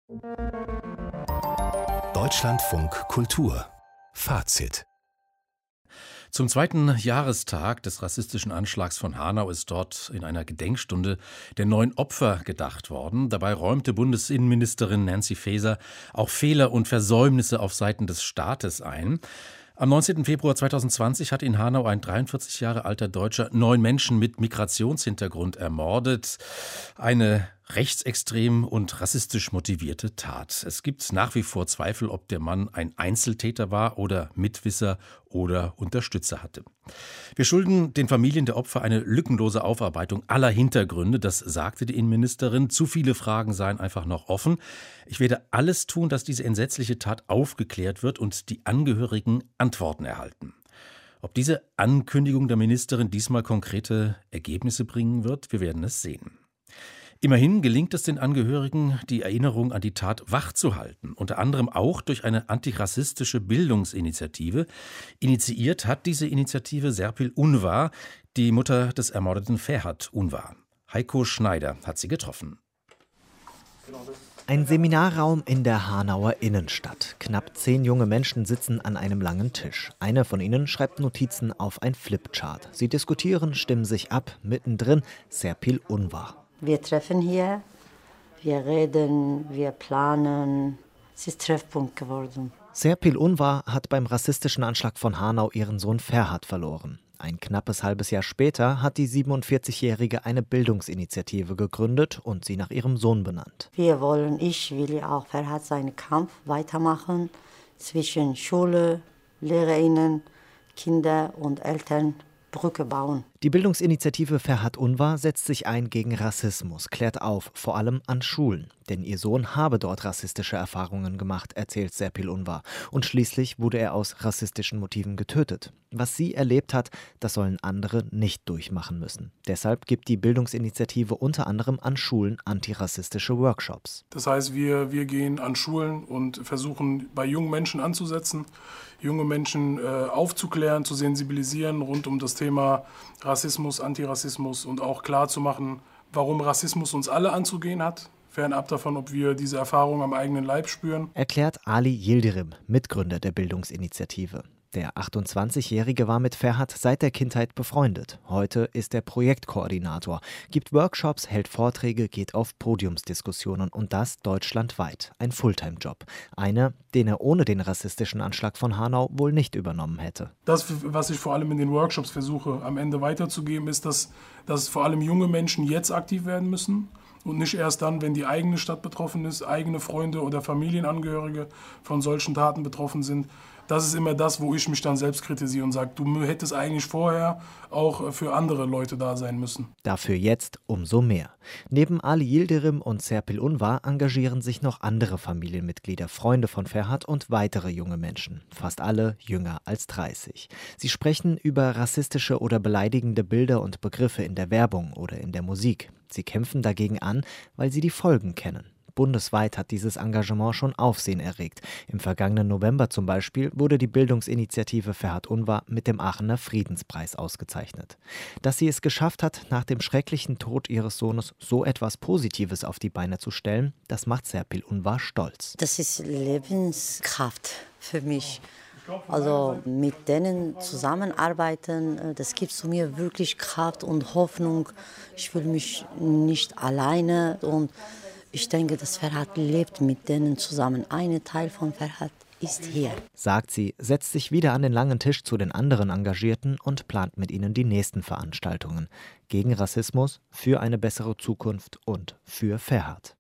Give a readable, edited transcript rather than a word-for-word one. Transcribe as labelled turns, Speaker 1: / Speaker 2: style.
Speaker 1: Deutschlandfunk Kultur Fazit.
Speaker 2: Zum zweiten Jahrestag des rassistischen Anschlags von Hanau ist dort in einer Gedenkstunde der 9 Opfer gedacht worden. Dabei räumte Bundesinnenministerin Nancy Faeser auch Fehler und Versäumnisse auf Seiten des Staates ein. Am 19. Februar 2020 hat in Hanau ein 43 Jahre alter Deutscher 9 Menschen mit Migrationshintergrund ermordet. Eine rechtsextrem und rassistisch motivierte Tat. Es gibt nach wie vor Zweifel, ob der Mann ein Einzeltäter war oder Mitwisser oder Unterstützer hatte. Wir schulden den Familien der Opfer eine lückenlose Aufarbeitung aller Hintergründe, das sagte die Innenministerin. Zu viele Fragen seien einfach noch offen. Ich werde alles tun, dass diese entsetzliche Tat aufgeklärt wird und die Angehörigen Antworten erhalten. Ob diese Ankündigung der Ministerin diesmal konkrete Ergebnisse bringen wird, wir werden es sehen. Immerhin gelingt es den Angehörigen, die Erinnerung an die Tat wachzuhalten, unter anderem auch durch eine antirassistische Bildungsinitiative. Initiiert hat diese Initiative Serpil Unvar, die Mutter des ermordeten Ferhat Unvar. Heiko Schneider hat sie getroffen.
Speaker 3: Ein Seminarraum in der Hanauer Innenstadt. Knapp 10 junge Menschen sitzen an einem langen Tisch. Eine von ihnen schreibt Notizen auf ein Flipchart. Sie diskutieren, stimmen sich ab. Mittendrin Serpil Unvar.
Speaker 4: Wir treffen hier, wir reden, wir planen. Es ist Treffpunkt geworden.
Speaker 3: Serpil Unvar hat beim rassistischen Anschlag von Hanau ihren Sohn Ferhat verloren. Ein knappes halbes Jahr später hat die 47-Jährige eine Bildungsinitiative gegründet und sie nach ihrem Sohn benannt.
Speaker 4: Ich will auch Ferhat seinen Kampf weitermachen zwischen Schule, LehrerInnen, Kinder und Eltern. Brücke bauen.
Speaker 3: Die Bildungsinitiative Ferhat Unvar setzt sich ein gegen Rassismus, klärt auf, vor allem an Schulen. Denn ihr Sohn habe dort rassistische Erfahrungen gemacht, erzählt Serpil Unvar. Und schließlich wurde er aus rassistischen Motiven getötet. Was sie erlebt hat, das sollen andere nicht durchmachen müssen. Deshalb gibt die Bildungsinitiative unter anderem an Schulen antirassistische Workshops.
Speaker 5: Das heißt, wir gehen an Schulen und versuchen bei jungen Menschen anzusetzen, junge Menschen aufzuklären, zu sensibilisieren rund um das Thema Rassismus, Antirassismus und auch klarzumachen, warum Rassismus uns alle anzugehen hat, fernab davon, ob wir diese Erfahrung am eigenen Leib spüren.
Speaker 3: Erklärt Ali Yildirim, Mitgründer der Bildungsinitiative. Der 28-Jährige war mit Ferhat seit der Kindheit befreundet. Heute ist er Projektkoordinator, gibt Workshops, hält Vorträge, geht auf Podiumsdiskussionen und das deutschlandweit. Ein Fulltime-Job. Einer, den er ohne den rassistischen Anschlag von Hanau wohl nicht übernommen hätte.
Speaker 5: Das, was ich vor allem in den Workshops versuche, am Ende weiterzugeben, ist, dass vor allem junge Menschen jetzt aktiv werden müssen. Und nicht erst dann, wenn die eigene Stadt betroffen ist, eigene Freunde oder Familienangehörige von solchen Taten betroffen sind. Das ist immer das, wo ich mich dann selbst kritisiere und sage, du hättest eigentlich vorher auch für andere Leute da sein müssen.
Speaker 3: Dafür jetzt umso mehr. Neben Ali Yildirim und Serpil Unvar engagieren sich noch andere Familienmitglieder, Freunde von Ferhat und weitere junge Menschen. Fast alle jünger als 30. Sie sprechen über rassistische oder beleidigende Bilder und Begriffe in der Werbung oder in der Musik. Sie kämpfen dagegen an, weil sie die Folgen kennen. Bundesweit hat dieses Engagement schon Aufsehen erregt. Im vergangenen November zum Beispiel wurde die Bildungsinitiative Ferhat Unvar mit dem Aachener Friedenspreis ausgezeichnet. Dass sie es geschafft hat, nach dem schrecklichen Tod ihres Sohnes so etwas Positives auf die Beine zu stellen, das macht Serpil Unvar stolz.
Speaker 4: Das ist Lebenskraft für mich. Also mit denen zusammenarbeiten, das gibt mir wirklich Kraft und Hoffnung. Ich fühle mich nicht alleine und ich denke, dass Ferhat lebt mit denen zusammen. Ein Teil von Ferhat ist hier.
Speaker 3: Sagt sie, setzt sich wieder an den langen Tisch zu den anderen Engagierten und plant mit ihnen die nächsten Veranstaltungen. Gegen Rassismus, für eine bessere Zukunft und für Ferhat.